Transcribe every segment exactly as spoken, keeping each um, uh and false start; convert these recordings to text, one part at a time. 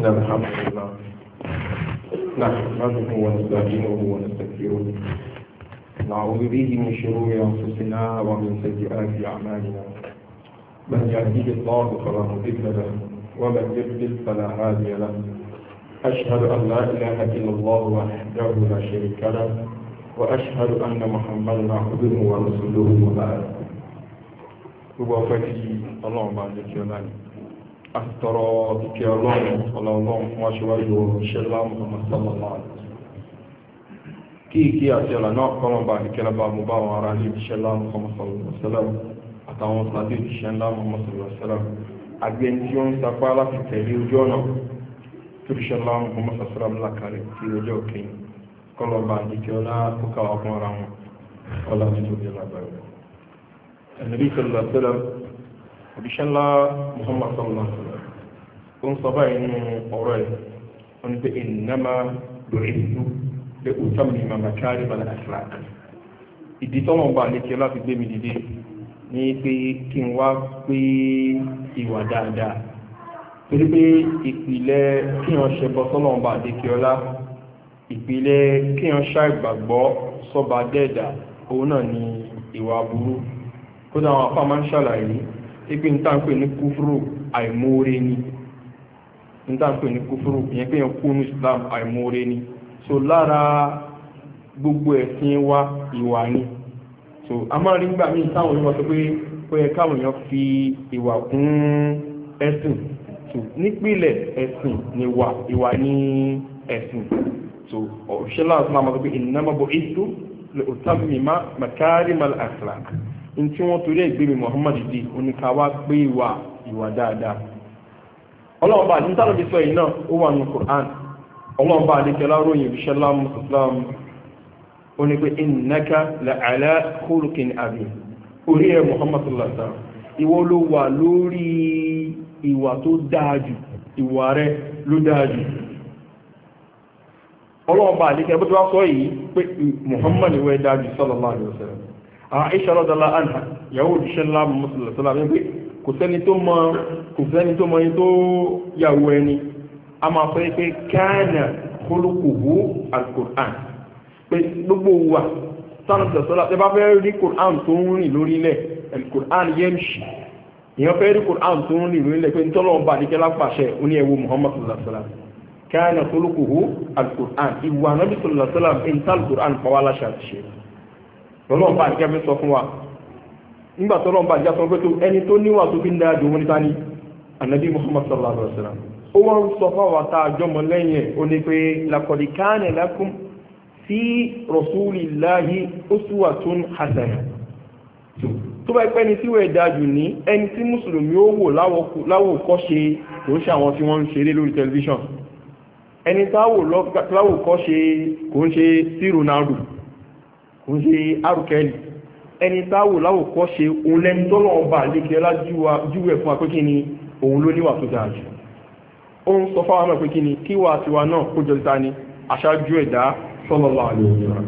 إن الحمد لله نحمده ونستعينه ونستغفره نعوذ به من شرور أنفسنا ومن سيئات أعمالنا من يهده الله فلا مضل له ومن يضلل فلا هادي له أشهد أن لا إله إلا الله وحده لا شريك له وأشهد أن محمدا عبده ورسوله وبعد gbogbo ọpẹ́ tí Ọlọ́run bá jẹ́ kí ọlá ní àtọrọ ìkẹ́ Ọlọ́run Ọlọ́run fún aṣíwájú ṣẹlá Muhammad sallallahu alaihi wasallam kí ìkí àti ọlá náà kọ́lọ̀ bá ní kẹ́lá bá mú bá wọn ará ní ṣẹlá Muhammad sallallahu alaihi wasallam àtàwọn sàdé ṣẹlá Muhammad sallallahu alaihi wasallam àgbẹ̀ tí ó ń sapá láti tẹ̀lé ojú ọ̀nà tó fi ṣẹlá Muhammad sallallahu alaihi wasallam lákàrẹ̀ tí ọjọ́ òkè kọ́lọ̀ bá ní kí ọlá tó káwà fún ara wọn ọlá ní tó bí lágbàrẹ̀ النبي صلى الله عليه وسلم وبشان الله محمد صلى الله عليه وسلم ونصبع إنه قرأي ونبقى إنما بعثت لأتمم مكارم الأخلاق ìdí tọ́mọ̀ bá ní kí ọlá fi gbé mi dìde ní pé kí n wá pé ìwà dáadáa torí pé ìpìlẹ̀ kí wọ́n ṣe bọ́ sọ́lọ́mọ̀ bá ní kí ọlá ìpìlẹ̀ kí wọ́n ṣàìgbàgbọ́ sọ́ba dẹ́ẹ̀dà òun náà ni ìwà burú kódà àwọn afá máa ń ṣàlàyé ipé ní tàǹpé ní kúfúrú àìmóore ni ní tàǹpé ní kúfúrú ìyẹn pé yẹn kú ní Islam àìmóore ni so lára gbogbo ẹ̀sìn wa ìwà ni so a máa rí gbà míì táwọn èèyàn sọ pé ó yẹ káwọn èèyàn fi ìwà kún ẹ̀sìn so nípìnlẹ̀ ẹ̀sìn ni wà ìwà ní ẹ̀sìn so òṣèlú àti máa sọ pé innama bu'ithtu li utammima makarimal akhlaq in tí wọ́n torí ẹgbẹ́ Muhammad di oníkàwá pé ìwà ìwà dáadáa ọlọ́ọ̀bá ní tàbí sọ yìí náà ó wà ní Qur'an ọlọ́ọ̀bá àdíkẹ́lá ròyìn ìbíṣẹ́lá muslim ó ní pé innaka la'ala khuluqin azim orí ẹ̀ Muhammad sallallahu alaihi wasallam ìwọ ló wà lórí ìwà tó dáájú ìwà rẹ̀ ló dáájú ọlọ́ọ̀bá àdíkẹ́ bó ti wá sọ yìí pé Muhammad ìwẹ̀ dáájú sallallahu alaihi wasallam Aisha radhiyallahu anha yàwó ìṣẹ́lá mùsùlùmí sọ́lá wípé kò sẹ́ni tó mọ kò sẹ́ni tó mọ yí tó yàwó ẹni a máa fẹ́ pé kana khuluquhu al-Qur'an pé gbogbo wà sọ́lá tẹ́ bá fẹ́ rí Qur'an tó ń rìn lórílẹ̀ al-Qur'an yamshi ìyàn fẹ́ rí Qur'an tó ń rìn lórílẹ̀ pé nítọ́lọ́ bá ní kẹ́lá pàṣẹ oní ẹwọ Muhammad sallallahu alaihi wasallam kana khuluquhu al-Qur'an ìwà Nabi sallallahu alaihi wasallam in tal-Qur'an pàwálà ṣàtìṣe lọ́lọ́mbà àjíjá fi sọ fún wa nígbà tó lọ́mbà àjíjá sọ pé tó ẹni tó níwà tó fi ń dáadọ́ wọn níta ní Ànábì Muhammad sallallahu alaihi wasallam ó wọ́n ń sọ fáwọn àtà àjọmọ̀ lẹ́yìn ẹ̀ ó ní pé laqad kana lakum fi rasulillahi uswatun hasanah tó bá pẹ́ ni tí wọ́n dájú ní ẹni tí mùsùlùmí ó wò láwòkọ́ ṣe kò ń ṣe àwọn tí wọ́n ń ṣeré lórí tẹlifíṣàn ẹni táwòkọ́ ṣe kò ń ṣe sí Ronaldo kò ń ṣe arúkẹ́lì ẹni táwò láwòkọ́ ṣe òun lẹ́ni tọ́lọ̀ ọba àlékẹ́ lájúwẹ̀ fún apẹ́kí ni òun ló níwà tó dáa jù ó ń sọ fáwọn mẹ́ pẹ́kí ni kíwà tiwa náà kó jọ ta ni aṣáájú ẹ̀dá sallallahu alaihi wasallam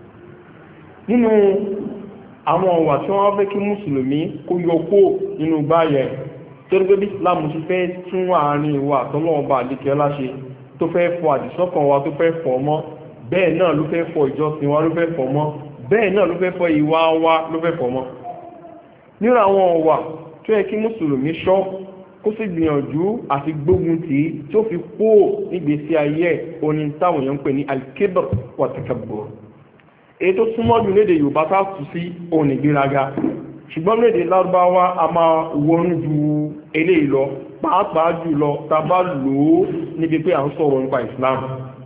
nínú àwọn ọ̀wà tí wọ́n fẹ́ kí mùsùlùmí kó yọ kó nínú báyẹ̀ torí pé bí Islam ti fẹ́ tún àárín ìwà tọ́lọ̀ ọba àlékẹ́ láṣe tó fẹ́ fọ àdìsọ́kàn wa tó fẹ́ fọ mọ́ bẹ́ẹ̀ náà ló fẹ́ fọ ìjọsìn wa ló fẹ́ fọ mọ́ bẹ́ẹ̀ náà ló fẹ́ fọ ìwà wa ló fẹ́ fọ mọ́ nínú àwọn ọ̀wà tó yẹ kí mùsùlùmí ṣọ́ kó sì gbìyànjú àti gbógun tì í tó fi kó nígbésí ayé oní táwọn èèyàn ń pè ní al-kibr wa takabbur èyí tó súnmọ́ jù lédè Yorùbá tá tù sí òun ìgbéraga ṣùgbọ́n lédè Lárúbáwá a máa wọnú ju eléyìí lọ pàápàá jù lọ tá a bá lò ó níbi pé à ń sọ̀rọ̀ nípa Islam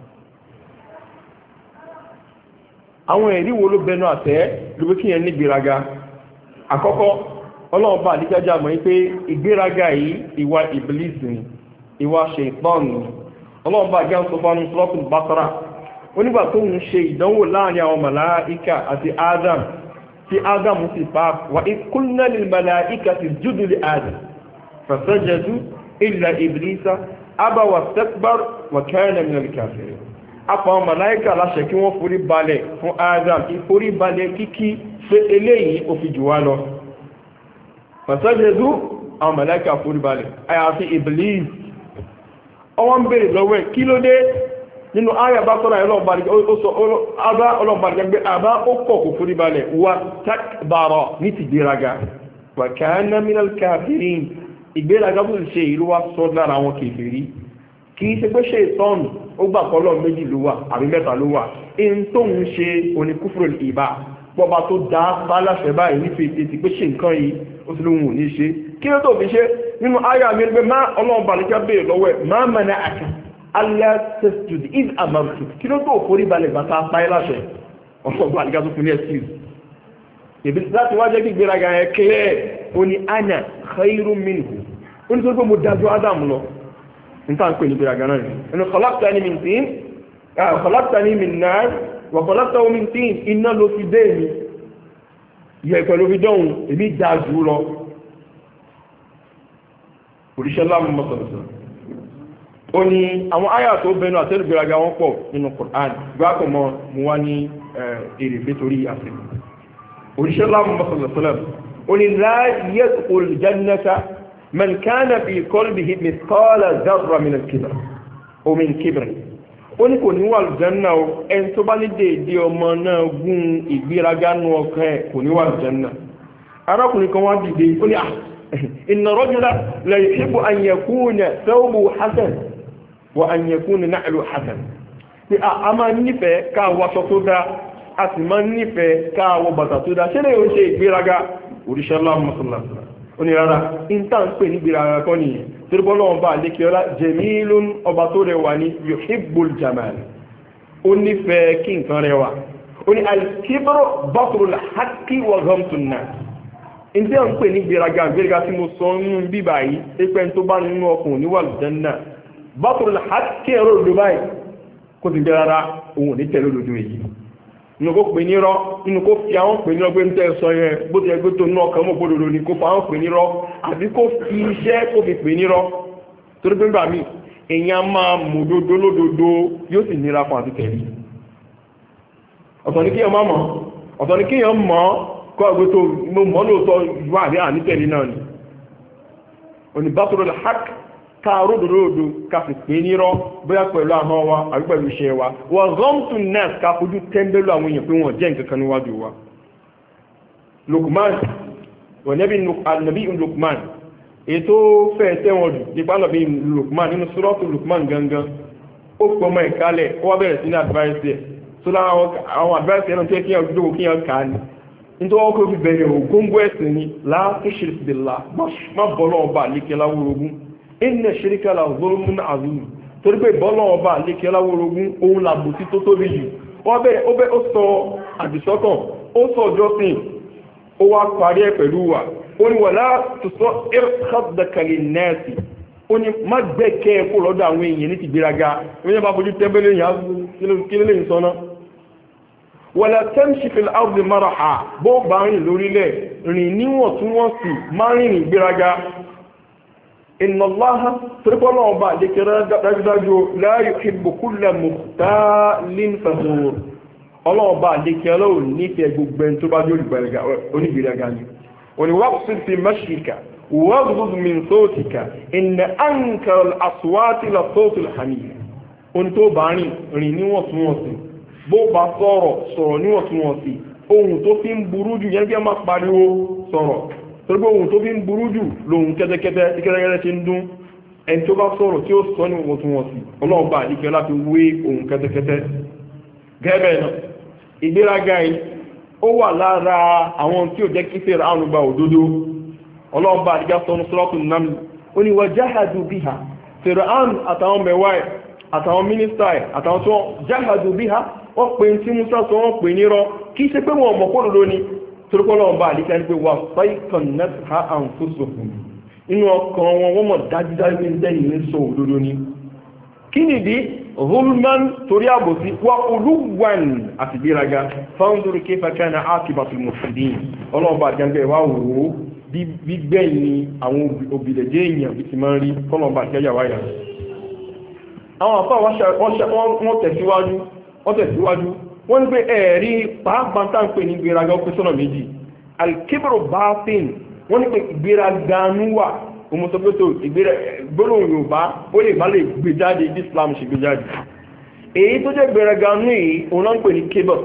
àwọn ẹ̀rí wo ló bẹnu àtẹ́ lóbi kí yẹn ní ìgbéraga àkọ́kọ́ Ọlọ́run bá àdíjájá mọ̀ pé ìgbéraga yìí ìwà ìbílísì ni ìwà ṣẹ̀tán ni Ọlọ́run bá gẹ́ ń sọ fún Suratul Baqara onígbà tó ń ṣe ìdánwò láàrin àwọn màláíkà àti Adam tí Adam sì pa wà qulna lil malaikati isjudu li Adam fasajadu illa iblisa aba wastakbar wa kana minal kafirin apá àwọn màláíkà láṣẹ kí wọ́n forí balẹ̀ fún Adam ìforí balẹ̀ kíkí pé eléyìí ó fi jù wá lọ fasajadu àwọn màláíkà forí balẹ̀ àyàfi Iblis ọwọ́n bèèrè lọ́wọ́ kí ló dé nínú àyà bá sọ́rọ̀ ọlọ́ọ̀bàdìgbẹ́ àbá ó kọ̀ kò forí balẹ̀ wà takbara ní ti gbéraga wa kana minal kafirin ìgbéraga bó ṣe ìlú wa sọ lára àwọn kèfèrí kì í ṣe pé ṣe ìtọ́nù ó gbà kọ́lọ̀ méjì ló wà àbí mẹ́ta ló wà in tó ń ṣe oníkúfúrò ìbá pọba tó dá pálásẹ̀ báyìí ní fèsì ti pé ṣe nǹkan yìí ó sì lóhun ò ní ṣe kí ló tó fi ṣe nínú àyà mi pé má ọlọ́ọ̀bàdìgbẹ́ bèèrè lọ́wọ́ ẹ̀ má mẹ́nà àkà Allah tasjud is amartu kí ló tó forí balẹ̀ bàtà apáyé láṣẹ ọ̀sọ̀gbọ́n àdígá tó fún ní excuse ìbí láti wá jẹ́ kí gbéraga ẹ̀ clear ó ní ana khairun minhu ó ní tó gbé mo dájú Adam lọ ní tá à ń pè ní gbéraga náà ẹni khalaqtani min tin khalaqtani min nar wa khalaqtahu min tin iná ló fi dé mi yẹ pẹ̀lú fi dọ́hùn èmi dájú lọ òrìṣẹ́ láàmú mọ́sọ̀lọ́sọ̀ ó ní àwọn àyà tó bẹnu àtẹ́lù gbéraga wọn pọ̀ nínú Qur'an gbákọ̀ mọ́ mú wá ní èrè fẹ́ torí àfẹ́ òṣìṣẹ́ láàmù mọ́sànlọ́sọ́lá ó ní la yadkhul jannata man kana fi qalbihi mithqala dharra min al-kibr o min kibr ó ní kò ní wà lùjánná o ẹni tó bá ní déédé ọmọ náà gún ìgbéraga nù ọkàn ẹ̀ kò ní wà lùjánná arákùnrin kan wá dìde ó ní ah inna rajula la yuhibbu an yakuna thawbuhu hasan wa an yakuna na'lu hasan pé a máa nífẹ̀ẹ́ ká wọṣọ tó dá a sì máa nífẹ̀ẹ́ ká wọ bàtà tó dá ṣé lè ń ṣe ìgbéraga òrìṣẹ́ lámọ́sọ̀lá ó ní rárá ìta ń pè ní ìgbéraga kọ́ nìyẹn torí bọ́ lọ́wọ́ bá lékè ọlá jamilun ọba tó rẹwà ní yuhibbul jamal ó nífẹ̀ẹ́ kí nǹkan rẹwà ó ní al-kibru batrul haqqi wa ghamtun nas ìdí à ń pè ní ìgbéraga ìgbéraga tí mo sọ nínú bíbà yìí pé tó bá nínú ọkùnrin níwà lùjánná batrul haqqi ẹ̀rọ òdo báyìí kó ti gbéra òun ò ní tẹ̀lé òdodo èyí inú kó pè nírọ́ inú kó fi àwọn pè nírọ́ pé ń tẹ́ sọ yẹn bó ti ẹgbẹ́ tó ní ọkàn mọ́ gbódòdó ni kó fa àwọn pè nírọ́ àbí kó fi iṣẹ́ kó fi pè nírọ́ torí pé gbà mí èèyàn máa mú dodo lódodo yóò sì nira fún àti tẹ̀lé ọ̀tọ̀ ní kíyàn má mọ̀ ọ̀tọ̀ ní kíyàn mọ̀ kó ẹgbẹ́ tó mọ̀ lóòótọ́ wà ní àní tẹ̀lé náà ni òní batrul haqq káàró dòdòdó ká fi pè nírọ́ bóyá pẹ̀lú ahọ́n wa àbí pẹ̀lú iṣẹ́ wa wọ́n ghamtun nas ká fojú tẹ́ńbẹ́lú àwọn èèyàn pé wọ́n jẹ́ nǹkan kan níwájú wa. Lukman wọ́n nẹ́bí Lukman ètò fẹ́ tẹ́wọ̀n jù nípa nàbí Lukman nínú suratu Lukman gangan ó pọ̀ mọ́ ìkálẹ̀ ó wá bẹ̀rẹ̀ sí ní advice ẹ̀ tó lára àwọn advice ẹ̀ náà tó yẹ kí yẹn dúró kí yẹn kà á ní nítorí wọ́n kó fi bẹ̀rẹ̀ ògóńgó ẹ̀sìn ni la tushrik billah má bọ́lọ́ ọba àlékẹ́ láwórogún inna shirika la zulmun azim torí pé bọ́lọ́ ọba àlékẹ́ láwórogún ohun làbòsí tó tóbi jù wọ́n bẹ̀rẹ̀ ó bẹ́ ó sọ àdìsọ́kàn ó sọ ọjọ́sìn ó wá parí ẹ̀ pẹ̀lú wa ó ní wala tusa'ir khaddaka linnasi ó ní má gbẹ́kẹ́ kó lọ́dọ̀ àwọn èèyàn ní ti gbéraga wọ́n yẹn bá fojú tẹ́bẹ́lẹ́ yẹn kí lè sọ náà wala tamshi fil ardi maraha bó bá rìn lórílẹ̀ rìn níwọ̀ntúnwọ̀nsì má rìn gbéraga inna allaha turqala ọba dikira dájúdájú la yuhibbu kulla mukhtalin fakhur ọlọ́ọ̀bá dikira ò nífẹ̀ẹ́ gbogbo ẹni tó bá jẹ́ onígbéraga ni wọ́n waqsid fi mashika waghdud min sawtika inna ankara al-aswati la sawtul hamir ohun tó bá rìn rìn níwọ̀ntúnwọ̀nsì bó bá sọ̀rọ̀ sọ̀rọ̀ níwọ̀ntúnwọ̀nsì ohun tó fi ń burú jù yẹn bí a máa pariwo sọ̀rọ̀ torí pé ohun tó fi ń burú jù lóhun kẹ́tẹ́kẹ́tẹ́ tí kẹ́tẹ́kẹ́tẹ́ ti ń dún ẹni tó bá sọ̀rọ̀ tí ó sọ ní wọ̀ntúnwọ̀nsì ọlọ́run bá àdíkẹ́ láti wé ohun kẹ́tẹ́kẹ́tẹ́ gẹ́gẹ́ náà ìgbéraga yìí ó wà lára àwọn tí ó jẹ́ kí fèrè àwọn ọgbà òdodo ọlọ́run bá àdíkẹ́ sọ ní suratul Naml ó ní wajahadu biha fèrè àwọn àtàwọn mẹ́wàá àtàwọn mínísítà àtàwọn tó jahadu biha wọ́n pè tí Musa sọ wọ́n pè nírọ́ kí ṣe pé wọn mọ̀ kó dodo ni torípọ́lọ́ ọba àdíkẹ́ ní pé wà fáìkàn náà àǹfóṣòfò inú ọkàn wọn wọ́n mọ̀ dájúdájú ní dẹ́yìn ní sọ òdodo ni kí nìdí zulman torí àbòsí wà olúwan àti gbéraga fáwọndúrú kayfa kana aqibatul mufsidin ọlọ́ọ̀bá àjẹ́gbẹ́ wà wò ó bí gbẹ̀yìn àwọn òbílẹ̀jẹ́ èèyàn bí ti máa ń rí kọ́lọ̀ọ̀bá àjẹ́yàwáyà àwọn àfáà wọ́n tẹ̀síwájú wọ́n tẹ̀síwájú wọ́n ní pé ẹ̀rí pàápàá tá ń pè ní ìgbéraga ó pín sọ́nà méjì alkibru batin wọ́n ní pé ìgbéraga nú wà òun sọ pé tó gbólóhùn Yorùbá ó lè má lè gbé jáde bí Islam ṣe gbé jáde èyí tó jẹ́ gbéraga nú yìí òun náà ń pè ní kébọ̀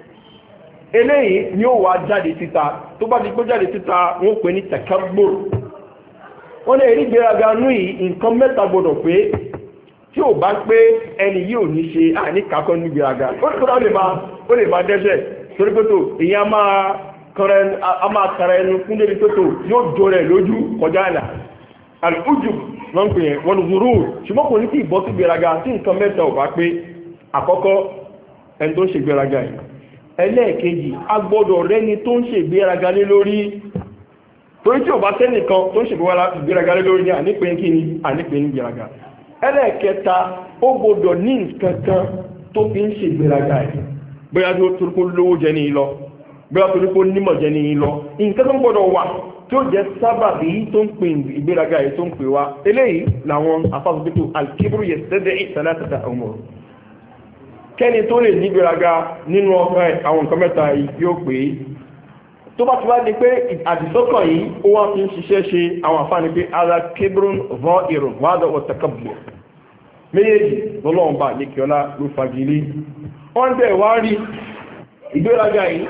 eléyìí ni ó wà jáde síta tó bá di pé jáde síta wọ́n pè ní takabbur wọ́n lè rí gbéraga nú yìí nǹkan mẹ́ta gbọdọ̀ pé tí ò bá pé ẹni yìí ò ní ṣe àní kakọ́ ní gbéraga ó lè máa ó lè máa dẹ́ṣẹ̀ torí pé tó èyí á máa kọrẹ ẹnu fún débi tó tó yóò jọ rẹ̀ lójú kọjá àlà al-ujub wọ́n pè yẹn wọ́n zuru ṣùgbọ́n kò ní tí ìbọ́ sí gbéraga tí nǹkan mẹ́ta ò bá pé àkọ́kọ́ ẹni tó ń ṣe gbéraga yìí ẹlẹ́ẹ̀kejì agbọ́dọ̀ rẹ́ni tó ń ṣe gbéraga lé lórí torí tí ò bá sẹ́nìkan tó ń ṣe gbéraga lé lórí ní ànípe kí ni ànípe ní gbéraga ẹlẹ́ẹ̀kẹta ó gbọ́dọ̀ ní nǹkan kan tó fi ń ṣe gbéraga yìí bóyá tó torí kó lówó jẹ ní lọ bóyá torí kó nímọ̀ jẹ ní lọ nǹkan tó ń gbọ́dọ̀ wà tó jẹ́ sábàbí tó ń pè ìgbéraga yìí tó ń pè wá eléyìí làwọn afásitì alkibru yẹ sẹ́dẹ̀ ìsẹ́lẹ́sẹ̀ta ọmọ kẹ́ni tó lè ní ìgbéraga nínú ọkọ̀ àwọn nǹkan mẹ́ta yóò pè é tó bá ti wá di pé àdìsọ́kàn yìí ó wá fi ń ṣiṣẹ́ ṣe àwọn àfáàní pé ara kibrun vọ́ ìrùn wádọ̀ ọ̀tẹ̀kọ̀bù méjèèjì lọ́lọ́ọ̀bà ní kíọ́lá ló fagilé wọ́n bẹ̀ wá rí ìgbéraga yìí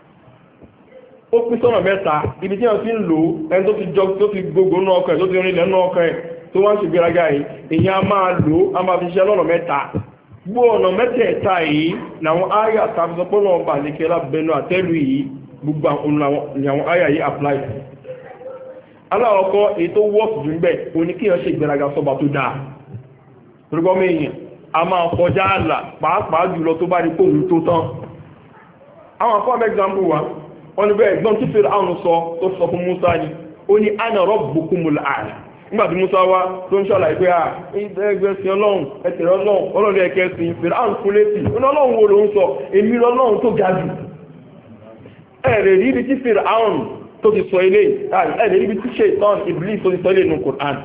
ó pín sọ́nà mẹ́ta ibi tí wọ́n ti ń lò ẹni tó ti jọ tó ti gbogbo náà ọkọ̀ ẹ̀ tó ti rìn lẹ́nu ọkọ̀ ẹ̀ tó wá ń ṣe gbéraga yìí èyí a máa lò á máa fi ṣiṣẹ́ lọ́nà mẹ́ta gbọ́ ọ̀nà mẹ́tẹ̀ẹ̀ta yìí làwọn áyà àtàbísọ́pọ̀ náà bà ní kíọ́lá bẹnu àtẹ́lù yìí gbogbo àwọn áyà yìí apply aláwọ̀kọ́ èyí tó wọ́pù jù ń bẹ̀ òní kí wọ́n ṣe ìgbéraga sọ́ba tó dáa torúgbọ́mọ èèyàn a máa kọjá àlà pàápàá jùlọ tó bá rí kóòrù tó tán àwọn akọ́ example wa wọ́n ní bẹ́ẹ̀ gbọ́n tí fèrè àwọn sọ tó sọ fún Musa ni ó ní ana rabbukumul a'la nígbàtí Musa wá tó ń ṣàlàyé pé à ẹgbẹ́ sí ọlọ́run ẹ̀tẹ̀rẹ̀ ọlọ́run ọlọ́run ẹ̀kẹ́ sí fèrè àwọn fún létí ọlọ́run wo ló ń sọ èmi lọ́lọ́run tó ga jù ẹ̀rẹ̀ rí ibi tí fèrè àwọn tó ti sọ ilé ẹ̀rẹ̀ rí ibi tí Ṣaitan Iblis tó ti sọ ilé nù Qur'an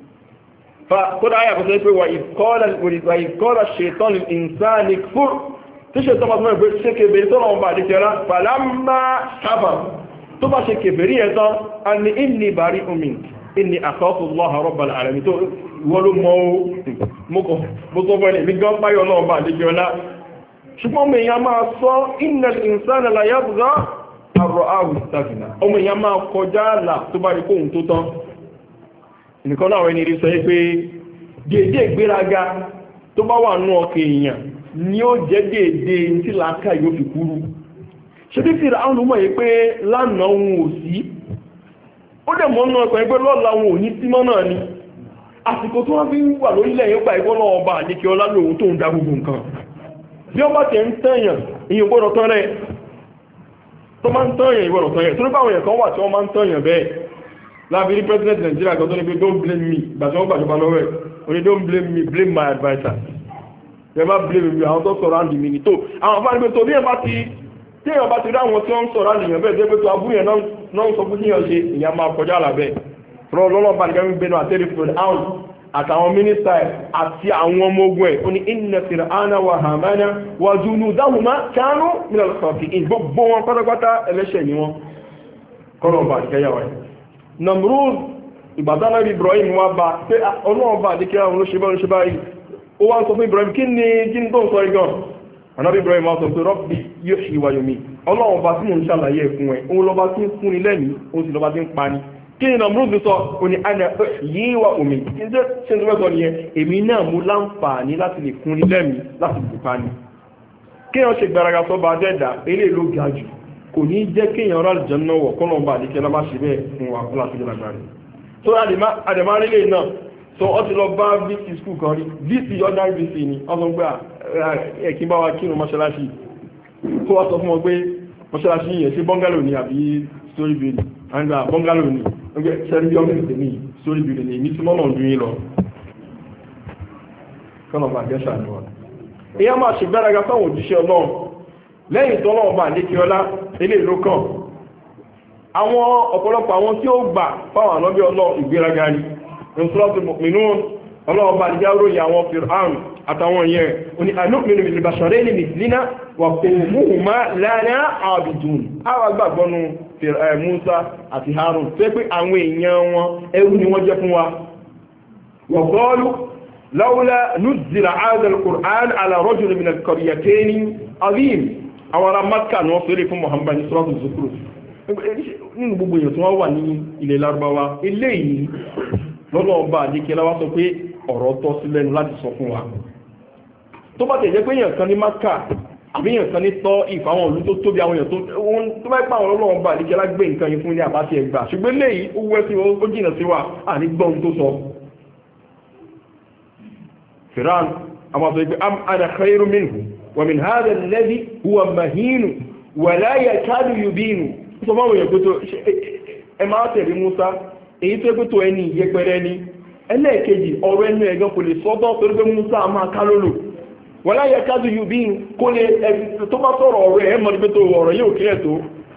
kódà ayà kò sọ pé wà ìkọ́lá Ṣaitan ìsáni fúr tí ṣe tọ́pàá mọ́ ìgbé ṣe kèbèrè tó lọ́wọ́ bá àdíkẹ́rá pàlámà sábà tó bá ṣe kèbèrè ẹ̀tọ́ a ní inni bari omin inni akhafu Allaha rabbal alamin tó wọ́n ló mọ́ mọ́kọ̀ fẹ́lẹ̀ mi gán páyọ̀ lọ́wọ́ bá àdíkẹ́rá ṣùgbọ́n mi ya máa sọ innal insana la yabgha an ra'ahu istaghna ọmọ ìyá máa kọjá àlà tó bá rí kóhun tó tán nìkan náà ẹni rí sọ pé dédé ìgbéraga tó bá wà nú ọkàn èèyàn ni ó jẹ́ dédé tí làákà yóò fi kúrú ṣe bí fìrà àwọn olùmọ̀ yìí pé lánàá òun ò sí ó dẹ̀ mọ́ náà pẹ̀lú pé lọ́la òun ò ní símọ́ náà ni àsìkò tó wọ́n fi ń wà lórílẹ̀ yóò gbà ìgbọ́ lọ́wọ́ bá àdíkì ọlá lòun tó ń dá gbogbo nǹkan bí ó bá tẹ̀ ń tẹ̀yàn ìyẹn gbọ́dọ̀ tán rẹ̀ tó máa ń tẹ̀yàn ìgbọ́dọ̀ tán rẹ̀ tó ní báwọn èèyàn kan wà tí wọ́n máa ń tẹ̀yàn bẹ́ẹ̀ láàbírí president Nigeria kan tó ní pé don't blame me gbàtí wọ́n gbàjọba lọ́wọ́ ẹ̀ ó ní don't blame me blame my adviser ẹ má blame me àwọn tó sọ̀rọ̀ àǹdì mi ní tó àwọn afáàní pé tó bí ẹ bá ti tí èèyàn bá ti rí àwọn tí wọ́n ń sọ̀rọ̀ àǹdì yẹn bẹ́ẹ̀ tó pé tó abúyẹn náà ń sọ fún yíyan ṣe ìyá máa kọjá àlàbẹ́ rọ lọ́lọ́pàá nìkan ń gbénu àtẹ́rí fún àwọn àtàwọn mínísítà àti àwọn ọmọ ogun ẹ̀ ó ní inna Fir'auna wa Hamana wa junudahuma kanu minal khati'in gbogbo wọn pátápátá ẹlẹ́ṣẹ̀ ni wọn kọ́nà ọba àdìkẹ́yàwó ẹ̀ Namrud ìbàdánà Ibrahim wá bá pé ọlọ́ọ̀bá àdìkẹ́yàwó ló ṣe bá ló ṣe báyìí ó wá ń sọ fún Ibrahim kí ni kí ni tó ń sọ igan anábí Ibrahim wá sọ pé Rabbi yuhyi wa yumiit ọlọ́ọ̀bá tí mo ń ṣàlàyé fún ẹ òun lọ́ba tí ń fún ni lẹ́mìí ó sì lọ́ba tí ń pa ni kí ni Namrud sọ ó ní ana uhyi wa umiit kí ni ṣe ń tó fẹ́ sọ nìyẹn èmi náà mú láǹfààní láti lè fún ni lẹ́mìí láti lè pa ni kí wọ́n ṣe gbáraga sọ bá dẹ́dà eléyìí ló ga jù kò ní jẹ́ kéèyàn rà jẹ́ náà wọ̀ kọ́nà ọba àdíkẹ́ lọ́bá ṣe bẹ́ẹ̀ fún wa láti jẹ́ lágbàrí tó àdèmárílẹ̀ náà tó ọ ti lọ bá vc school kan rí vc ordinary vc ni ọdún gbà ẹ̀kí bá wa kírun mọ́ṣáláṣí tó wá sọ fún wọn pé mọ́ṣáláṣí yẹn sí bọ́ngálò ní àbí story building àgbà bọ́ngálò ní ọgbẹ́ sẹ́rí ọmọ ní story building ní ìmí tí mọ́nà ọdún yìí lọ kọ́nà ọba àgẹ́ṣà ni wọn èyí á máa ṣe gbáraga fáwọn òjíṣẹ́ Ọlọ́run lẹ́yìn tó náà bá àdékíọlá ilé ìlú kan àwọn ọ̀pọ̀lọpọ̀ àwọn tí ó gbà fáwọn ànábí ọlọ́ ìgbéraga rí nùsùlọ́pù mọ̀mìnú ọlọ́wọ́ bá àdíjá ròyìn àwọn Fir'aun àtàwọn yẹn oní anúmìnú ìlúbàṣọ̀rẹ́ ní mìsìlínà wà kò múhùmá lánàá àbìdùn àwọn agbàgbọ́nu Musa àti Harun tó pé àwọn èèyàn wọn ẹrú ni wọ́n jẹ́ fún wa wa qalu lawla nuzila hadha al-Qur'an ala rajulin min al-qaryatayn azim àwọn ará Makkah ní wọ́n fẹ́rẹ̀ fún Muhammad ní Suratu Zukhruf nínú gbogbo èèyàn tí wọ́n wà ní ilẹ̀ Lárúbáwá eléyìí lọ́nà ọba àdékẹ́lá wá sọ pé ọ̀rọ̀ tọ́ sí lẹ́nu láti sọ fún wa tó bá tẹ̀ jẹ́ pé èèyàn kan ní Makkah àbí èèyàn kan ní tọ́ ìfàwọn òlú tó tóbi àwọn èèyàn tó bá pà àwọn ọlọ́run ọba àdékẹ́lá gbé nǹkan yìí fún ní àbá ti ẹgbà ṣùgbọ́n léyìí ó wẹ́ sí ó jìnà sí wa àní gbọ́n tó sọ Fìràn àwọn àtọ́ ìgbé am ana khairu minhu wa min hadha alladhi huwa mahinu wa la yakadu yubinu sọ fáwọn èèyàn pé tó ẹ máa tẹ̀lé Musa èyí tó pé tó ẹni ìyẹpẹrẹ ni ẹlẹ́ẹ̀kejì ọ̀rọ̀ ẹnu ẹ̀gán kò lè sọ́tọ̀ torí pé Musa máa ká lólò wọ́n láyé kájú yìí bí kó lè ẹgbẹ̀ tó bá sọ̀rọ̀ ọ̀rọ̀ ẹ̀ mọ́ ní pé tó ọ̀rọ̀ yóò kílẹ̀ tó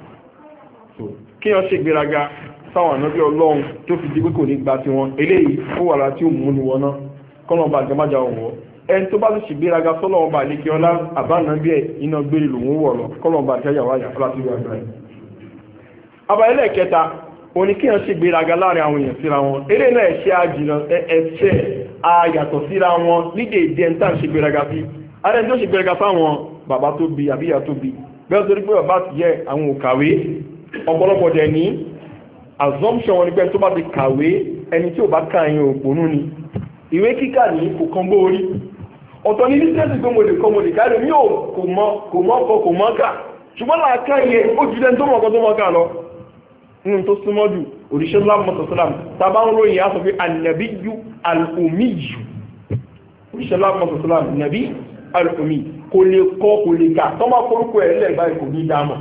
kí wọ́n ṣe gbéraga sáwọn ànábí Ọlọ́run tó fi di pé kò ní gba ti wọn eléyìí ó wà láti òmù ní wọn náà kọ́nà ọba àjọmájà ọ̀wọ́ ẹni tó bá ti ṣe gbéraga sọ́lọ́ ọba àlékè ọlá àbánábí ẹ̀ iná gbére lòun wọ̀ lọ kọ́nà ọba àjọyàwáyà láti rí àgbà ẹ̀. abayẹlẹ kẹta òní kí wọ́n ṣe gbéraga láàrin àwọn èèyàn síra wọn eré náà ẹ̀ṣẹ́ àjìnà ẹ̀ṣẹ́ àyàtọ̀ síra wọn nídè ìdí ẹ̀ńtà ń ṣe gbéraga sí ààrẹ tó ṣe gbéraga fáwọn bàbá tó bí àbíyà tó bí bẹ́ẹ̀ torí pé bàbá ti yẹ àwọn òkàwé ọ̀pọ̀lọpọ̀ dẹ̀ ní assumption wọn ni pé tó bá ti kàwé ẹni tí ò bá ka ẹ̀yìn òpònú ni ìwé kíkà ní kò kan bó orí ọ̀tọ̀ ní lísẹ́sì pé mo lè kọ́ mo lè kárí mi ò kò mọ́ kò mọ́ kọ kò mọ́ kà ṣùgbọ́n làákà yẹn ó ju ẹni tó mọ̀ kọ́ tó mọ́ kà lọ nínú tó súnmọ́ jù òrìṣẹ́ lámọ́sọ̀sọ́lám tàbá ń ròyìn á sọ pé ànàbíyù al-umiyyu òrìṣẹ́ lámọ́sọ̀sọ́lám nàbí al-ummi kò lè kọ́ kò lè kà tọ́ máa forúkọ ẹ̀ lẹ́ báyìí kò ní dámọ̀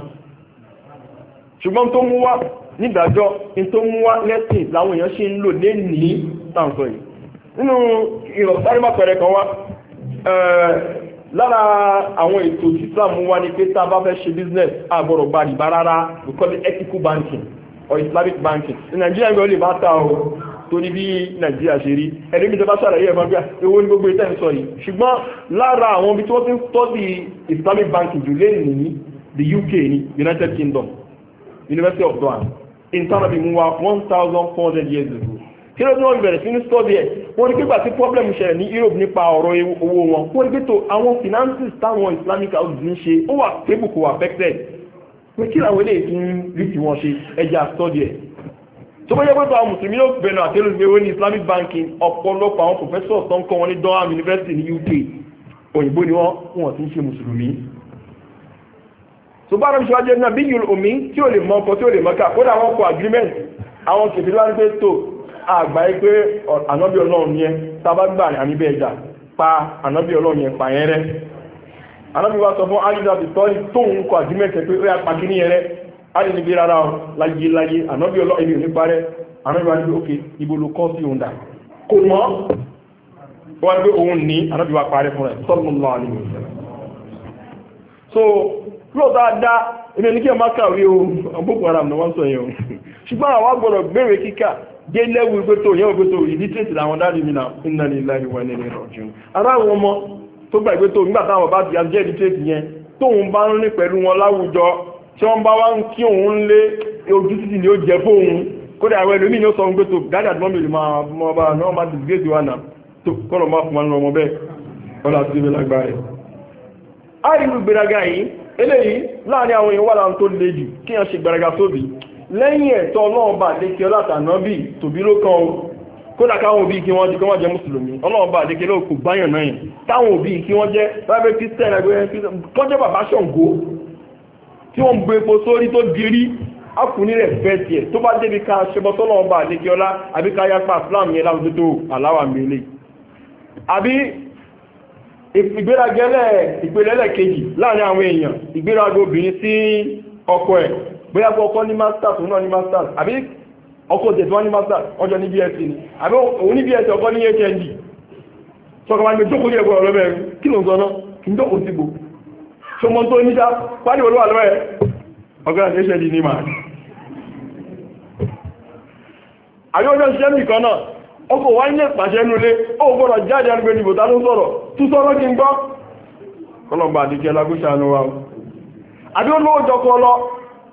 ṣùgbọ́n tó mú wá nídàájọ́ ní tó mú wá lẹ́sìn láwọn èèyàn ṣe ń lò lé ní tàǹsọ̀ yìí nínú ìrọ̀sárímàpẹ̀rẹ̀ kan wá lára àwọn ètò tí Islam wá ní pé tá a bá fẹ́ ṣe business àgbọ̀rọ̀ gba rìbá rárá we call it ethical banking or Islamic banking ní Nàìjíríà ń gbé olè bá ta o torí bí Nàìjíríà ṣe rí ẹni bí tẹ́bá ṣàlàyé ẹ̀fọn bí ewó ní gbogbo ìtẹ́ ń sọ yìí ṣùgbọ́n lára àwọn ibi tí wọ́n ti ń tọ́sí Islamic banking jù lé ní the U K ní United Kingdom University of Durham internal mú wa one thousand four hundred years ago kí ló tí wọ́n bẹ̀rẹ̀ sí ní study ẹ̀ wọ́n ní pípa tí problem ṣẹlẹ̀ ní Europe nípa ọ̀rọ̀ owó wọn wọ́n ní pé tó àwọn finances táwọn Islamic houses ń ṣe ó wà stable kò affected pé kí làwọn eléyìí tí ń rí tí wọ́n ṣe ẹja study ẹ̀ tó bá yẹ pé tó àwọn mùsùlùmí yóò bẹ̀rẹ̀ àtẹ́lù gbé wọ́n ní Islamic banking ọ̀pọ̀lọpọ̀ àwọn professors tó ń kọ́ wọn ní Durham University ní U K òyìnbó ni wọ́n wọ́n ti ń ṣe mùsùlùmí tó bá rẹ̀ ṣe wájẹ́ náà bí yìí omi tí ò lè mọ ọkọ̀ tí ò lè mọ́ká kódà wọ́n kọ agreement àwọn kèfì wá ń pé tó àgbà yìí pé ànábì Ọlọ́run yẹn tábà gbà àníbẹ̀ ẹja pa ànábì Ọlọ́run yẹn pa yẹn rẹ́ ànábì wa sọ fún alida ti tọ́ tóun kọ agreement pé ó yà pa kí ní yẹn rẹ́ alì níbi rárá ọ láyé láyé ànábì Ọlọ́run èmi ò ní parẹ́ ànábì wa ní òkè ibo ló kọ́ sí òun dà kò mọ́ wọ́n gbé òun ní ànábì wa parẹ́ fún rẹ̀ sallallahu alaihi wasallam so lóòótọ́ dá èmi ní kí ẹ má kàwé o Boko Haram ni wọ́n sọ yẹn o ṣùgbọ́n àwọn gbọ́dọ̀ gbèrè kíkà dé lẹ́wù ìgbétò yẹn ògbétò ìdítẹ́sì làwọn dáàdì mi náà inna lillahi wa inna ilaihi raji'un ara àwọn ọmọ tó gbà ìgbétò nígbà táwọn bá ti jẹ́ ìdítẹ́sì yẹn tóun bá ń rìn pẹ̀lú wọn láwùjọ tí wọ́n bá wá ń kí òun lé ojú títì ni ó jẹ fóun kódà àwọn ẹlòmíì ni ó sọ ìgbétò dáàdì àti mọ́mì máa mọ́ bá náà má dìgbèsì wa náà tó kọ́nà má fún wọn lọ́mọ bẹ́ẹ̀ wọ́n láti rí lágbára rẹ̀. àìlú gbéraga yìí eléyìí láàrin àwọn èèyàn wà láwọn tó le jù kí wọ́n ṣe gbéraga tóbi lẹ́yìn ẹ̀tọ́ Ọlọ́run bá lékè ọlátàná bí tòbí ló kan o kódà káwọn òbí kí wọ́n jẹ́ kí wọ́n jẹ́ mùsùlùmí Ọlọ́run bá lékè ló kò báyàn náà yìí táwọn òbí kí wọ́n jẹ́ lábẹ́ Christian ẹgbẹ́ kọ́ jẹ́ bàbá Ṣàngó tí wọ́n ń gbé epo sórí tó dirí ákùnrin rẹ̀ fẹ́ tiẹ̀ tó bá débi ká ṣẹbọ tọ́lọ́run bá lékè ọlá àbí ká yapa Islam yẹn láwùjọ tó aláwà mẹ́lẹ̀ àbí ìgbéragẹ́lẹ̀ ìpele kejì láàrin àwọn èèyàn ìgbéraga obìnrin sí ọkọ ẹ̀ bóyá bọ́ ọkọ ní masters òun náà ní masters àbí ọkọ tẹ̀tù wọn ní masters ọjọ́ ní B S c ni àbí òun ní B S c ọkọ ní H N D sọ́kọ̀ máa ń gbé jókòó ní ẹgbẹ́ ọ̀rọ̀ mẹ́rin kí ló ń sọ náà kí n jókòó sígbò ṣọmọ tó níta pàdé olúwa lọ́wọ́ ẹ̀ ọgá ní H N D ní màá àbí ọjọ́ ṣiṣẹ́ nìkan náà ọkọ̀ wá ní ẹ̀pàṣẹ nulé ó gbọ́dọ̀ jáde agbé níbò tá ló sọ̀rọ̀ tú sọ́rọ̀ kí n gbọ́ kọlọ̀mbà àdíkẹ́ lágúnṣàánú wa àbí olówó jọkọ lọ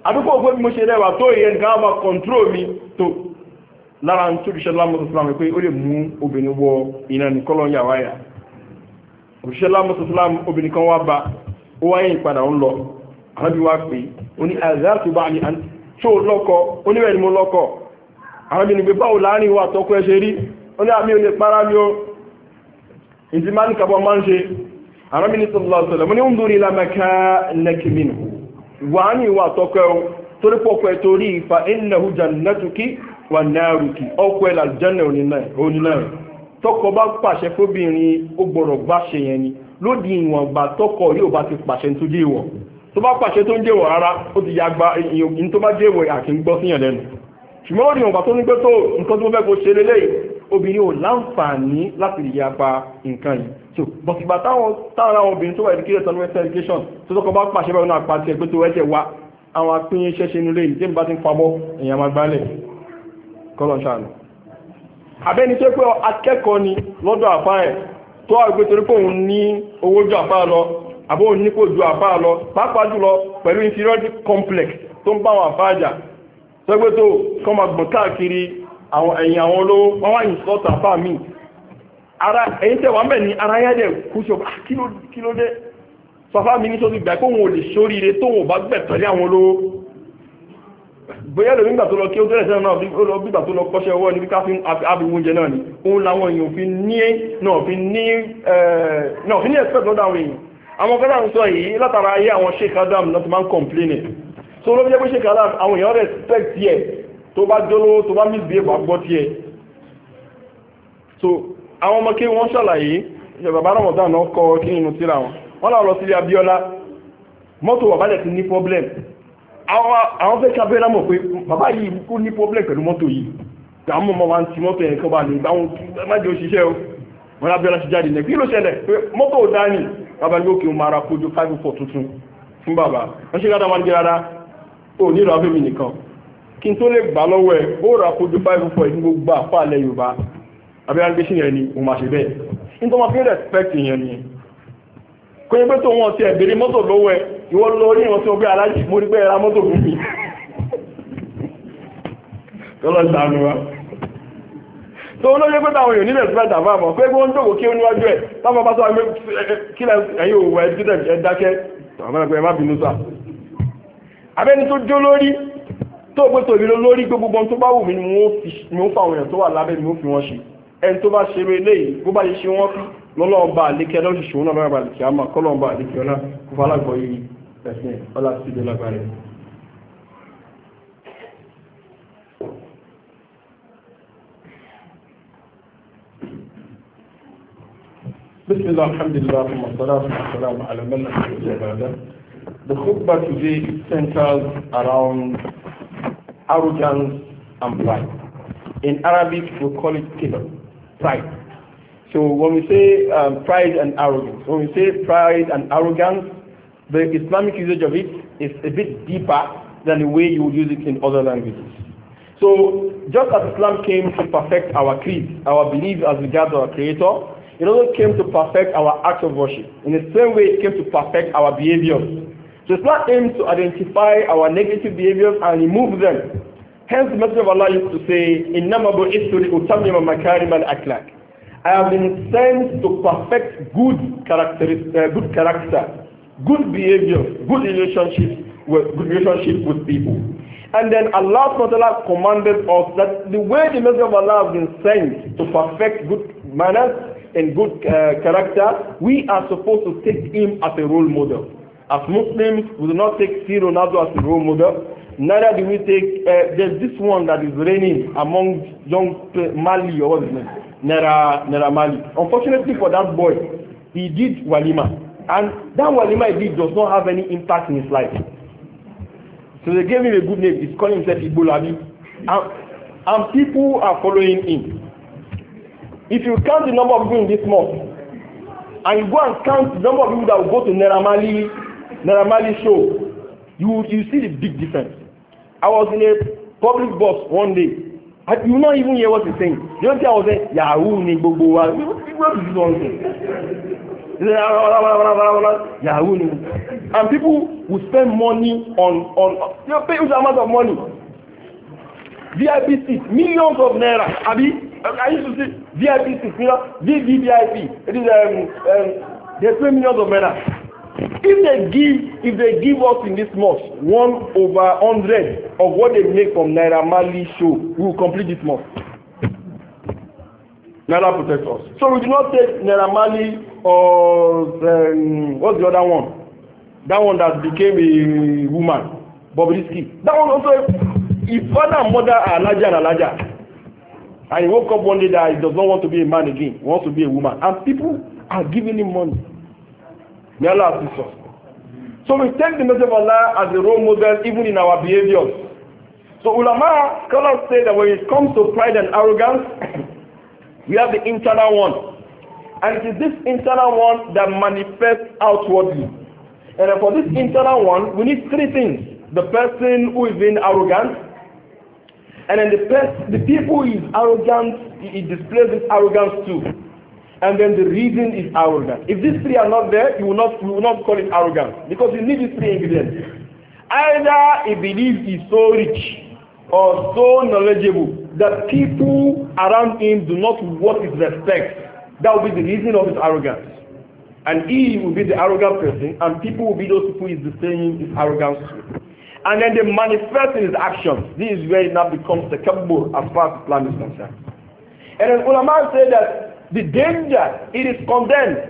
àdúgbò ògbó bí mo ṣe rẹwà tó ìyẹn nǹkan máa control mi tó lára ń tó ìṣẹ́ lámọ́sọ̀sọ́lámù pé ó lè mú obìnrin wọ iná ní kọ́lọ́ yàwá yà òṣìṣẹ́ lámọ́sọ̀sọ́lámù obìnrin kan wá bá ó wáyé ìpadà ń lọ àbí wá pé ó ní àzáàtù bá ní tó lọ́kọ oníwẹ̀ ni mo lọ́kọ àwọn ìgbé báwo láàrin wà tọ́kọ ẹ ṣe rí ó ní àmì olè para mi ó ìdí máa ní kàbọ̀ máa ń ṣe àwọn mínísítà lọ́sọ̀lẹ̀ mo ní ń dúrí lámẹ́ká nẹ́kìmínú wà ní ìwà tọ́kọ ẹ torí pọ̀pọ̀ ẹ torí ìfà innahu jannatuki wà náàrùkì ọkọ̀ ẹ̀ làjẹ́nà onínáà tọ́kọ bá pàṣẹ fóbìnrin ó gbọ́dọ̀ gbáṣẹ yẹn ni lódì ìwọ̀n gbà tọ́kọ yóò bá ti pàṣẹ tó jẹ́ ìwọ̀ tó bá pàṣẹ tó ń jẹ́ ìwọ̀ rárá ó ti yàgbá ìyìn tó bá jẹ́ ìwọ̀ àti ń gbọ́ síyàn lẹ́nu ṣùgbọ́n ó di ìwọ̀n gbà tó ní pé tó nǹkan tó fẹ́ kó ṣe lélẹ̀ obìnrin ò láǹfààní láti lè yapa nǹkan yìí so bọ̀sìgbà táwọn táwọn obìnrin tó wà educated on western education tó tọ́kọ bá pàṣẹ bẹ́ẹ̀ náà pàṣẹ pé tó ẹ̀jẹ̀ wá àwọn apínyẹ ṣẹ́ṣẹ́ nílé yìí tí ń bá ti ń fabọ́ èèyàn máa gbálẹ̀ kọ́lọ̀ ṣàánú abẹ́ni tó pé akẹ́kọ̀ọ́ ni lọ́dọ̀ àfáà ẹ̀ tó àgbé torí pé òun ní owó ju àfáà lọ àbó òun nípò ju àfáà lọ pàápàá jùlọ pẹ̀lú inferiority complex tó ń bá àwọn àfáà jà tó gbé tó kọ́ máa gbọ̀n káàkiri àwọn ẹ̀yìn àwọn olówó wọ́n wá insult àfáà míì ara ẹ̀yìn tẹ̀wà mẹ́ ní ara yá dẹ̀ kú ṣe kí ló dé sọfá mi ní tó ti gbà pé òun ò lè ṣoríire tó wọn ò bá gbẹ̀ tẹ̀lé àwọn olówó bóyá lè nígbà tó lọ kí ó tẹ́lẹ̀ tẹ́lẹ̀ náà bígbà tó lọ kọ́ṣẹ́ ọwọ́ ní ká fi ábìwúnjẹ náà ni òun làwọn èèyàn fi ní náà fi ní náà fi ní expect lọ́dọ̀ àwọn èèyàn àwọn kọ́dà ń sọ yìí látara ayé àwọn Sheikh Adam náà ti máa ń complain so ló fi jẹ́ pé Sheikh Adam àwọn èèyàn respect yẹ tó bá jóló tó bá misbehave àgbọ́ tiẹ̀ so àwọn ọmọ kí wọ́n ṣàlàyé ìṣẹ̀ bàbá Ramadan náà kọ́ kí nínú tíra wọn wọ́n láwọn lọ sílé Abíọ́lá mọ́tò bàbá dẹ̀ ti ní problem àwọn fẹ́ kábẹ́ lámọ̀ pé bàbá yìí kú ní problem pẹ̀lú mọ́tò yìí àwọn ọmọ wa ń ti mọ́tò yẹn kọ́ bá ní ìgbàwọn májò òṣìṣẹ́ o wọ́n lábẹ́lá ti jáde nẹ́gbí ló ṣẹlẹ̀ pé mọ́tò dání bàbá ní òkè mara kójú five four tuntun fún bàbá wọ́n ṣe gádà wọn gẹ́ rárá ó nílò abẹ́mi nìkan kí n tó lè gbà lọ́wọ́ ẹ̀ ó rà kójú five four ìdí gbogbo àpá alẹ́ Yorùbá abẹ́lá gbé sí yẹn ni òun máa ṣe bẹ́ẹ̀ nítorí wọn fi respect yẹn ni kò yẹ pé tó wọn ti ẹ̀bẹ̀rẹ̀ mọ́tò lọ́wọ́ ẹ̀ ìwọ lórí ìwọ̀n tí ó gbé alájì mo rí pé ẹ̀rá mọ́tò fún mi tọ́lọ́ ìsànú wa tó olóyé pé táwọn èèyàn nílẹ̀ sílẹ̀ tàbá mọ̀ pé wọ́n ń jókòó kí ó níwájú ẹ̀ táwọn bá sọ kílẹ̀ ẹ̀yìn òwò ẹ̀ dákẹ́ àwọn ẹgbẹ́ má bínú sá abẹ́ni tó jó lórí tó pé tòbí lórí gbogbo tó bá wù mí ni ó fàwọn èèyàn tó wà lábẹ́ mi ó fi wọ́n ṣe ẹni tó bá ṣe eléyìí bó bá ṣe ṣe wọ́n fi lọ́lọ́ọ̀bá àlékẹ́ lọ́ṣìṣẹ́ òun náà bá àlékẹ́ àmà kọ́lọ́ọ̀bá àlékẹ́ ọlá kó fà lágbọ́ yìí ẹ̀sìn ọlá sí ìdè lágbàrẹ̀. Bismillah, alhamdulillah, wa salatu wa salam ala man la ilaha illa. The khutbah today centers around arrogance and pride. In Arabic, we call it kibr, pride. So when we say um, pride and arrogance, when we say pride and arrogance, the Islamic usage of it is a bit deeper than the way you would use it in other languages. So just as Islam came to perfect our creed, our belief as regards our Creator, it also came to perfect our acts of worship. In the same way, it came to perfect our behaviors. So Islam aims to identify our negative behaviors and remove them. Hence, the Messenger of Allah used to say, إِنَّمَا بُعِثْتُ لِأُتَمِّمَ مَكَارِمَ الْأَخْلَاقِ I have been sent to perfect good character, uh, good character, good behavior, good relationship, with, good relationship with people. And then Allah subhanahu wa ta'ala commanded us that the way the Messenger of Allah has been sent to perfect good manners and good uh, character, we are supposed to take him as a role model. As Muslims, we do not take C. Ronaldo as a role model. Neither do we take, uh, there's this one that is reigning among young Mali or what is it? Naira, Naira Mali. Unfortunately for that boy, he did walima. And that walima he did does not have any impact in his life. So they gave him a good name. He's calling himself Ibolabi. And, and people are following him. If you count the number of people in this mosque, and you go and count the number of people that will go to Naira Mali, Naira Mali show, you, you see the big difference. I was in a public bus one day. I, you will not even hear what he's saying. The only thing I was saying, Yahoo, ni gbogbo wa. What is this one thing? Yahoo. And people will spend money on, on you know, pay huge amount of money. V I P seats, millions of naira. Abi, I used to see V I P seats, you know, V V V I P. It is um, um, they pay millions of naira. If they give, if they give us in this mosque one over hundred of what they make from Naira Marley show, we will complete this mosque. Naira protect us. So we do not take Naira Marley or um, what's the other one? That one that became a woman, Bobrisky. That one also, his father and mother are larger and larger. And he woke up one day that he does not want to be a man again. He wants to be a woman. And people are giving him money. May Allah assist us. So we take the message of Allah as a role model even in our behaviors. So ulama, scholars say that when it comes to pride and arrogance, we have the internal one. And it is this internal one that manifests outwardly. And for this internal one, we need three things. The person who is being arrogant, and then the person, the people who is arrogant, he displays this arrogance too. And then the reason is arrogance. If these three are not there, you will not, you will not call it arrogance. Because you need these three ingredients. Either he believes he's so rich or so knowledgeable that people around him do not worth his respect. That will be the reason of his arrogance. And he will be the arrogant person, and people will be those people who is displaying his arrogance to. And then they manifest in his actions. This is where it now becomes the takabbur as far as Islam is concerned. And then ulama say that the danger, it is condemned.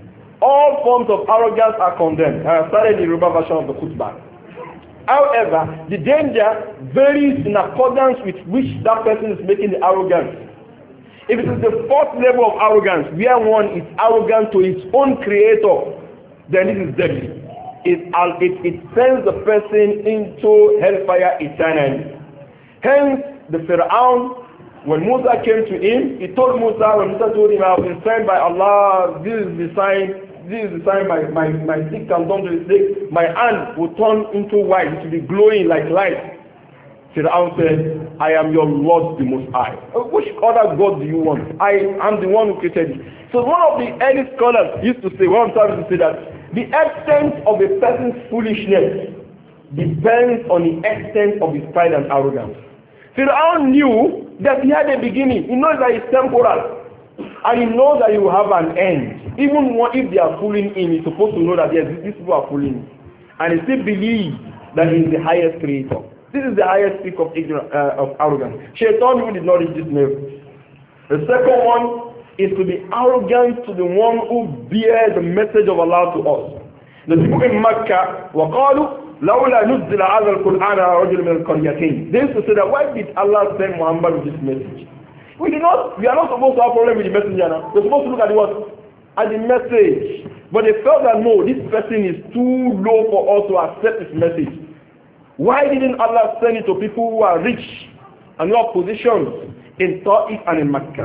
All forms of arrogance are condemned. I started the Yoruba version of the khutbah. However, the danger varies in accordance with which that person is making the arrogance. If it is the fourth level of arrogance, where one is arrogant to his own creator, then it is deadly. It, it, it sends the person into hellfire eternally. Hence, the Pharaoh, when Musa came to him, he told Musa, when Musa told him, I have been sent by Allah, this is the sign, this is the sign my, my, my stick can turn to the stick, my hand will turn into white, it will be glowing like light. Pharaoh said, I am your Lord the Most High. Which other God do you want? I am the one who created you. So one of the early scholars used to say, one time to say that the extent of a person's foolishness depends on the extent of his pride and arrogance. Pharaoh knew that he had a beginning. He knows that it's temporal. And he knows that he will have an end. Even if they are fooling him, he's supposed to know that yes, these people are fooling him. And he still believes that he is the highest creator. This is the highest peak of, ignorance, uh, of arrogance. Shaitan even did not reach this level. The second one is to be arrogant to the one who bears the message of Allah to us. The people in Makkah, وَقَالُوا لَوْلَا نُزِّلَ عَذَا الْقُرْآنَ رَجُلٌ مِنَ الْقَرْيَتَيْنِ. They used to say that, why did Allah send Muhammad with this message? We did not, we are not supposed to have a problem with the messenger now. We're supposed to look at the what? At the message. But they felt that no, this person is too low for us to accept this message. Why didn't Allah send it to people who are rich and who have positions in Ta'if and in Makkah?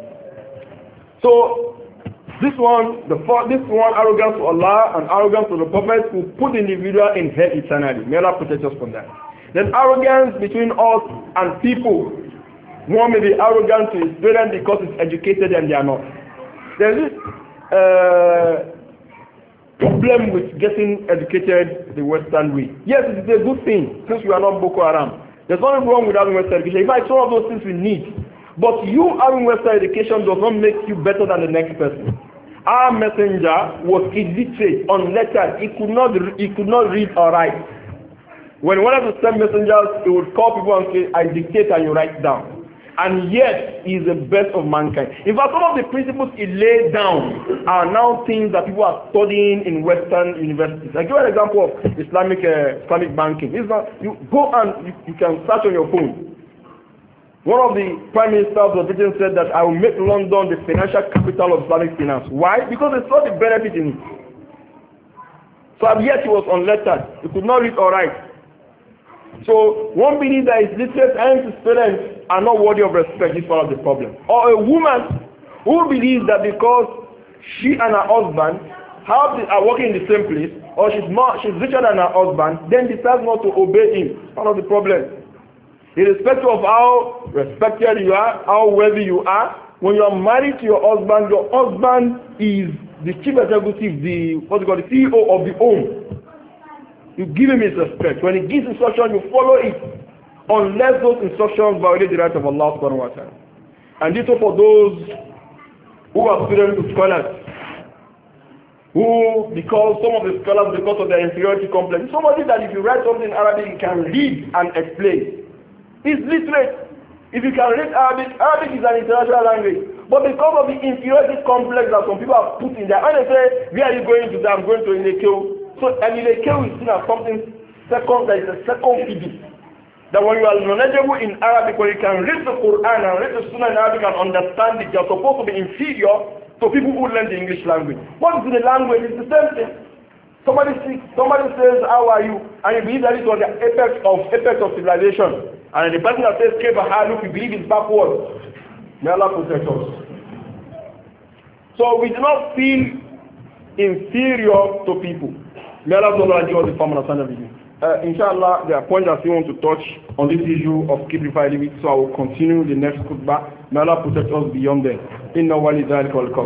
So, this one, the this one, arrogance to Allah and arrogance to the Prophet will put the individual in hell eternally. May Allah protect us from that. Then arrogance between us and people. One may be arrogant to his parents because he's educated and they are not. There's this uh, problem with getting educated the Western way. Yes, it is a good thing since we are not Boko Haram. There's nothing wrong with having Western education. In fact, it's one of those things we need. But you having Western education does not make you better than the next person. Our messenger was illiterate, unlettered. He could not, he could not read or write. When one of the same messengers, he would call people and say, I dictate and you write down. And yet, he is the best of mankind. In fact, some of the principles he laid down are now things that people are studying in Western universities. I give you an example of Islamic uh, Islamic banking. It's not, you go and you, you can search on your phone. One of the prime ministers of Britain said that I will make London the financial capital of Islamic finance. Why? Because they saw the benefit in it. So yet he was unlettered. He could not read or write. So one believes that his literate and his parents are not worthy of respect. This is part of the problem. Or a woman who believes that because she and her husband have the, are working in the same place, or she's more, she's richer than her husband, then decides not to obey him. It's part of the problem. Irrespective of how respected you are, how wealthy you are, when you are married to your husband, your husband is the chief executive, the what's it called, the C E O of the home. You give him his respect. When he gives instruction, you follow it, unless those instructions violate the right of Allah subhanahu wa ta'ala. And this is for those who are students to scholars, who, because some of the scholars, because of their inferiority complex, somebody that if you write something in Arabic, you can read and explain. He's literate. If you can read Arabic, Arabic is an international language. But because of the inferiority complex that some people have put in there, when they say, where are you going to? I'm going to Ilekeo. So an Ilekeo is seen as something second, that is a second figure. That when you are knowledgeable in Arabic, when you can read the Quran and read the Sunnah in Arabic and understand it, you're supposed to be inferior to people who learn the English language. What is the language? It's the same thing. Somebody speaks, somebody says, how are you? And you believe that it was the apex of apex of civilization. And the person that says, Keba Haluk, you believe it's backward. May Allah protect us. So we do not feel inferior to people. May Allah give us the form and understanding. Uh, inshallah, there are points that we want to touch on this issue of keeping five limits, so I will continue the next khutbah. May Allah protect us beyond them. Inna wali dhalika wal